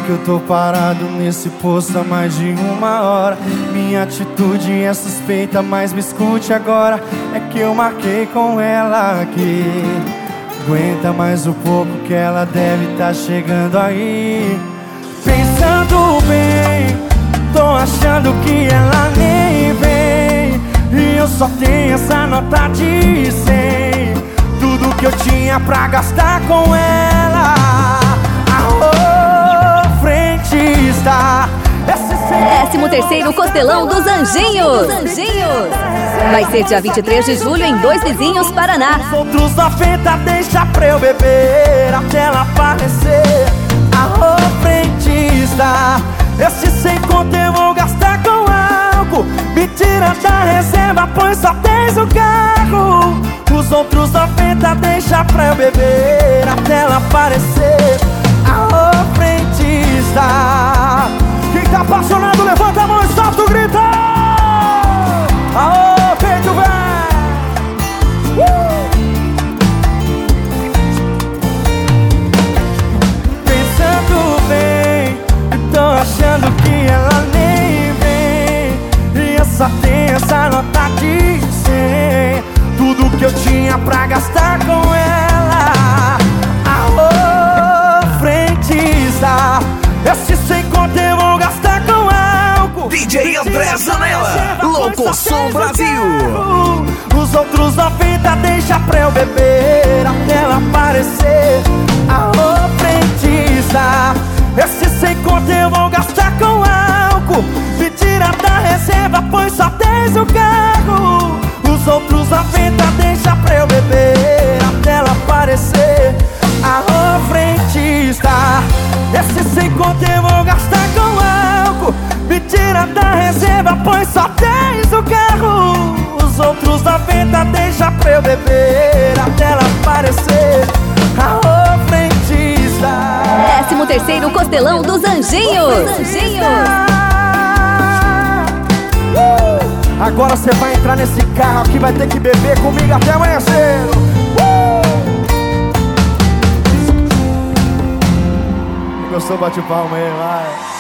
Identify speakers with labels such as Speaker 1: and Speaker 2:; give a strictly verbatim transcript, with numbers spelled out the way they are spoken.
Speaker 1: que eu tô parado nesse posto há mais de uma hora. Minha atitude é suspeita, mas me escute agora. É que eu marquei com ela aqui. Aguenta mais um pouco que ela deve tá chegando aí. Pensando bem, tô achando que ela nem vem. E eu só tenho essa nota de cem. Tudo que eu tinha pra gastar com ela. Alô, frentista.
Speaker 2: décimo terceiro Costelão dos Anjinhos. Anjinhos. Vai ser dia vinte e três de julho em Dois Vizinhos, Paraná.
Speaker 1: Os outros noventa deixa pra eu beber até ela aparecer. Alô, frentista. Esse sem conto eu vou gastar com álcool. Me tira da reserva, pois só tens o carro. Os outros noventa deixa pra eu beber até ela aparecer. Alô, frentista. Quem tá apaixonado levanta a mão e solta o grito. Aô, peito velho. uh! Pensando bem, tô achando que ela nem vem. E eu só tenho essa nota de cem. Tudo que eu tinha pra gastar com ela. Alô, frentista. Esse sem conto eu vou gastar com álcool.
Speaker 3: D J André Zanella, Louco Som Brasil.
Speaker 1: Os outros noventa deixa pra eu beber até ela aparecer. Alô, frentista. Esse sem conto eu vou gastar com álcool. Me tira da reserva, pois só tens o carro. Os outros noventa deixa pra eu beber até ela aparecer. Alô, frentista. Esse sem conto eu vou gastar com álcool. Me tira da reserva, pois só tens o carro. Os outros noventa deixa pra eu beber até ela aparecer. Alô, frentista.
Speaker 2: décimo terceiro Costelão dos Anjinhos. Anjinhos.
Speaker 1: Uh! Agora você vai entrar nesse carro aqui, vai ter que beber comigo até amanhecer. Uh! Gostou? Bate palma aí, vai.